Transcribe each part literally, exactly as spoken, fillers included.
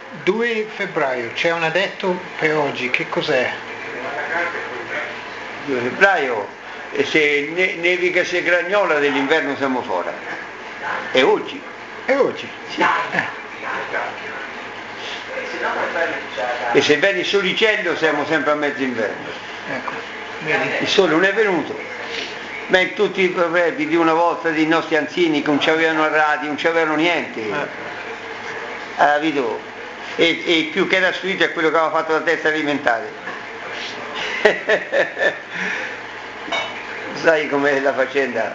due febbraio, c'è un addetto per oggi, che cos'è? due febbraio, e se ne, nevica se gragnola dell'inverno siamo fuori. E oggi? È oggi? Sì. Eh. E se viene il solicello siamo sempre a mezzo inverno. Ecco, vedi? Il sole non è venuto. Ma in tutti i proverbi di una volta dei nostri anziani che non c'avevano radio, non c'avevano niente. Eh. Ha capito? E, e più che era studiato è quello che aveva fatto la testa alimentare. Sai com'è la faccenda?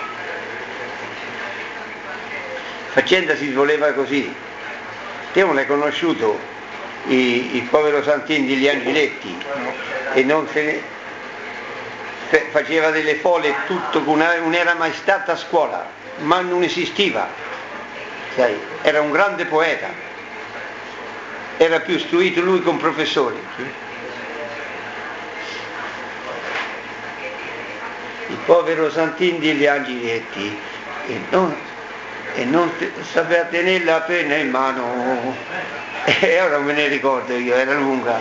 La faccenda si svoleva così. Te non hai conosciuto il, il povero Santin degli Angiletti? No. E non se ne faceva delle fole tutto, non era mai stata a scuola, ma non esisteva, sai, era un grande poeta, era più istruito lui che un professore. Il povero Santin degli Angiletti e non, e non sapeva tenere la penna in mano, e ora me ne ricordo io, era lunga,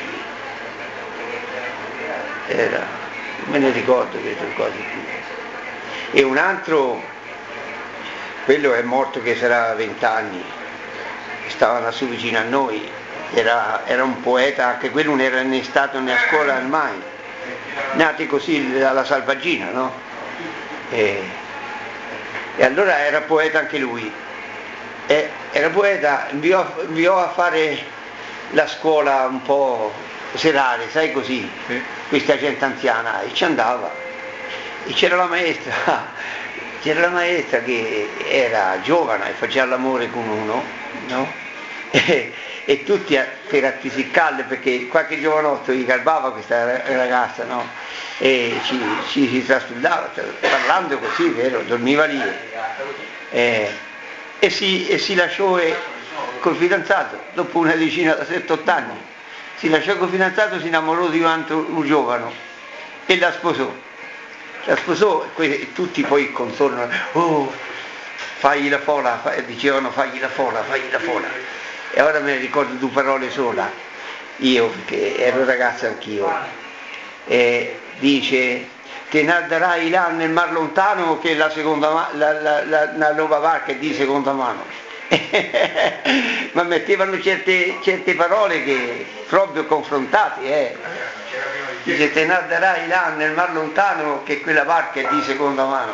era me ne ricordo che sono cose qui. E un altro, quello è morto che sarà vent'anni, stava lassù vicino a noi, era, era un poeta, anche quello non era né stato né a scuola mai, nati così dalla salvaggina, no? E, e allora era poeta anche lui, e, era poeta, inviò, inviò a fare la scuola un po' serale, sai così, sì. Questa gente anziana, e ci andava, e c'era la maestra, c'era la maestra che era giovane e faceva l'amore con uno, no? E, e tutti per attisiccarle, perché qualche giovanotto gli garbava questa ragazza, no? E ci, ci si trastullava, parlando così, vero, dormiva lì, e, e, si, e si lasciò col fidanzato, dopo una decina da sette otto anni. Si lasciò col fidanzato, si innamorò di un altro un giovane e la sposò. La sposò e tutti poi contorno, oh, fagli la fola, dicevano fagli la fola, fagli la fola. E ora me ne ricordo due parole sola, io, perché ero ragazzo anch'io. E dice, te ne darai là nel mar lontano che la, seconda, la, la, la, la nuova barca è di seconda mano. Ma mettevano certe, certe parole che proprio confrontate, eh. Dice, te ne darai là nel mar lontano che quella barca è di seconda mano.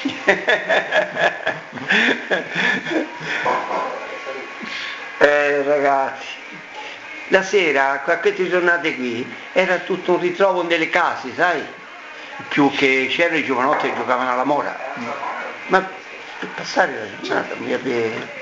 Eh, ragazzi, la sera, queste giornate qui, era tutto un ritrovo nelle case, sai? Più che c'erano i giovanotti che giocavano alla mora. Ma per passare la giornata mi aveva...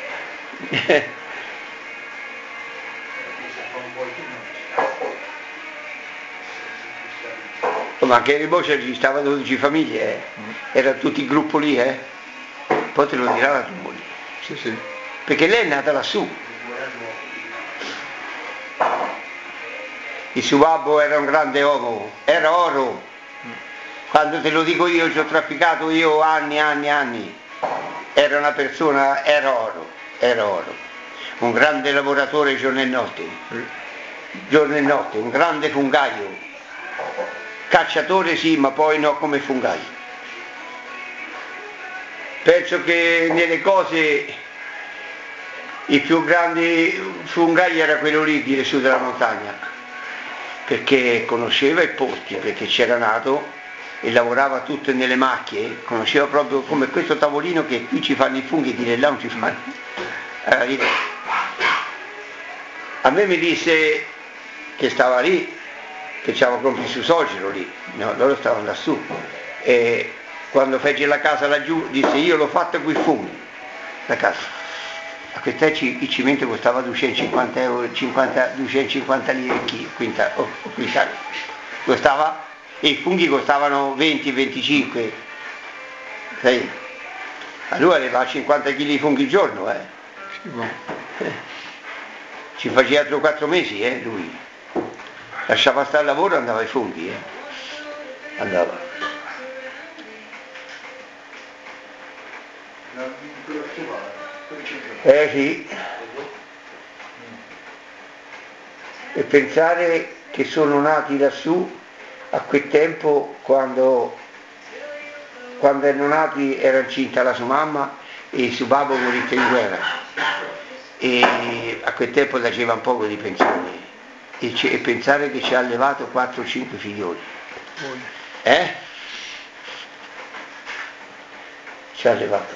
Ma anche in Boccia ci stavano dodici famiglie, eh? Era tutto il gruppo lì, eh? Poi te lo dirà la tua moglie. Sì, sì. Perché lei è nata lassù. Il suo babbo era un grande uomo, era oro. Quando te lo dico io, ci ho trafficato io anni, anni, anni. Era una persona, era oro, era oro. Un grande lavoratore giorno e notte. Giorno e notte, un grande fungaio. Cacciatore sì, ma poi no come fungaio. Penso che nelle cose il più grande fungaio era quello lì di su della montagna, perché conosceva i posti, perché c'era nato e lavorava tutto nelle macchie, conosceva proprio come questo tavolino che qui ci fanno i funghi, di là non ci fanno. Allora, a me mi disse che stava lì, che c'aveva proprio il suo suocero lì, no, loro stavano lassù, e quando fece la casa laggiù disse io l'ho fatta con i funghi, la casa. A quest'epoca il cemento costava duecentocinquanta euro, cinquanta, duecentocinquanta lire il quintale, oh, quintale. Costava, e i funghi costavano venti venticinque, sai? Allora aveva cinquanta chili di funghi al giorno, eh? Sì, boh. Ci faceva tre o quattro mesi, eh, lui. Lasciava stare il lavoro e andava ai funghi, eh. Andava. Eh sì. e pensare che sono nati lassù a quel tempo quando, quando erano nati era incinta la sua mamma e suo babbo morì in guerra e a quel tempo faceva un poco di pensione e, e pensare che ci ha allevato quattro o cinque figlioli, eh? Ci ha allevato.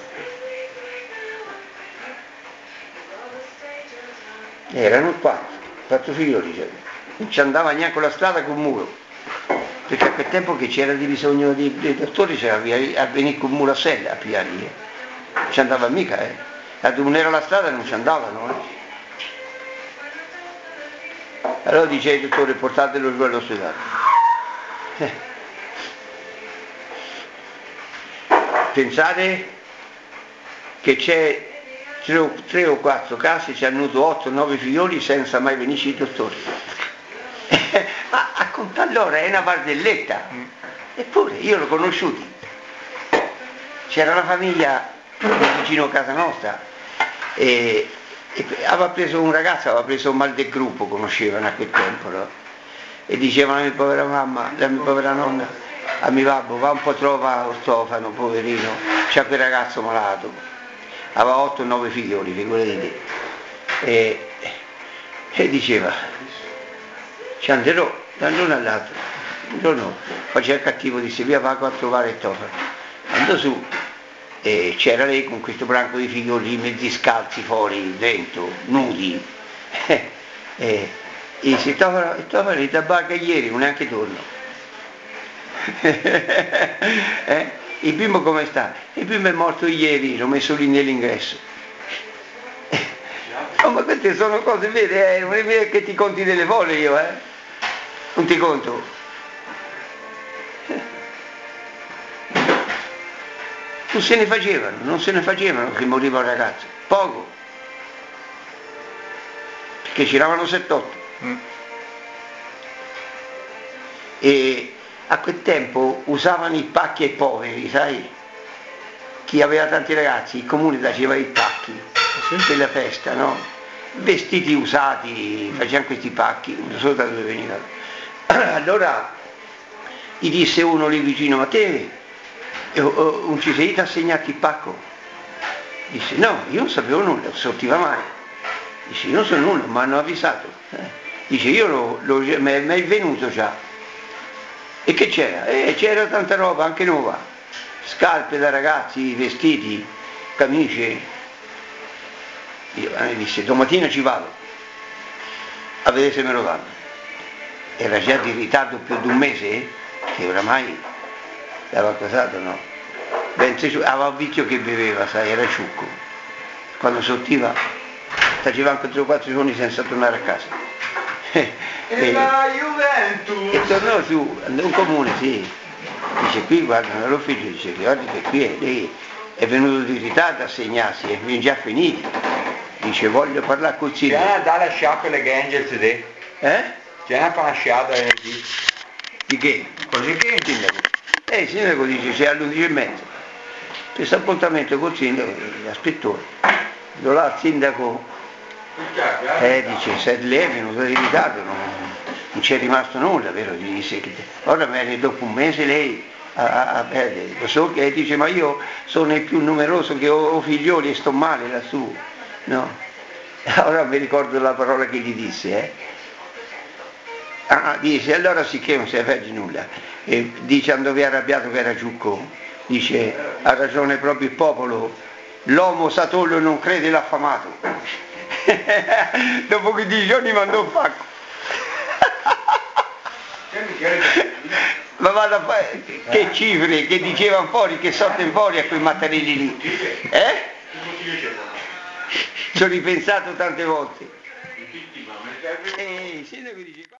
Erano quattro, quattro figlioli, cioè. Non ci andava neanche con la strada con muro, perché a quel tempo che c'era di bisogno dei, dei dottori c'era via a venire con muro a sella a pigliarli, eh. Non ci andava mica, eh. A non era la strada non ci andavano, eh. Allora dice il dottore portatelo giù all'ospedale. Eh. Pensate che c'è tre o, tre o quattro case, ci hanno avuto otto o nove figlioli senza mai venirci i dottori. Ma a contare allora è una bardelletta, eppure io l'ho conosciuti. C'era la famiglia vicino a casa nostra e, e aveva preso un ragazzo, aveva preso un mal del gruppo, conoscevano a quel tempo, no? E dicevano alla mia povera mamma, alla mia povera nonna, a mio babbo, va un po' trova Stofano, poverino, c'è quel ragazzo malato, aveva otto o nove figlioli, figurati te. E, e diceva, ci anderò da un giorno all'altro, un giorno faceva il cattivo, disse via vago a trovare Stofano, andò su e c'era lei con questo branco di figlioli mezzi scalzi fuori, dentro, nudi, e, e disse Stofano, Stofano è tabacca ieri, non è anche torno. eh? Il bimbo come sta? Il bimbo è morto ieri, l'ho messo lì nell'ingresso. Oh, ma queste sono cose vere, eh? Non è vero che ti conti delle vole io, eh? Non ti conto. Non se ne facevano, non se ne facevano che moriva un ragazzo, poco. Perché giravano sett'otto. Mm. E a quel tempo usavano i pacchi ai poveri, sai? Chi aveva tanti ragazzi, il comune faceva i pacchi per la festa, no? Vestiti usati, facevano questi pacchi, non so da dove venivano. Allora gli disse uno lì vicino, ma te non ci sei assegnato il pacco? Disse no, io non sapevo nulla, non sortiva mai. Dice io non so nulla, mi hanno avvisato. Dice io lo, lo, mi è venuto già. E che c'era? Eh, c'era tanta roba, anche nuova, scarpe da ragazzi, vestiti, camicie. Io mi disse, domattina ci vado, a vedere se me lo danno. Era già di ritardo più di un mese, eh, che oramai l'aveva casato, no? Ben, aveva un vizio che beveva, sai, era ciucco. Quando sortiva, faceva anche tre o quattro giorni senza tornare a casa. E, e la Juventus! E tornò su, andò in comune, sì. Dice qui, guarda, all'ufficio, dice, guarda che qui è, lei è venuto di ritardo a segnarsi, è già finiti. Dice, voglio parlare col sindaco. C'è da lasciare per le Angels today? Eh? C'è una panasciata di... Di che? Così che il sindaco? Eh, il sindaco dice, c'è alle undici e mezza. Questo appuntamento col sindaco, l'aspettore. Andò là al sindaco. Eh, dice, se lei è venuta di ritardo, non, non c'è rimasto nulla, vero? Gli disse che ora bene, dopo un mese lei a, a perdere, lo so che dice, ma io sono il più numeroso che ho, ho figlioli e sto male lassù, no? Ora mi ricordo la parola che gli disse, eh? Ah, dice, allora sì che non si è perso nulla, e dice, andò via arrabbiato che era Ciucco, dice, ha ragione proprio il popolo, l'uomo satollo non crede l'affamato. Dopo quindici giorni mandò un pacco. Ma vado a fare che cifre che dicevano fuori, che sorte fuori a quei mattarelli lì, eh? Ci ho ripensato tante volte. Eh,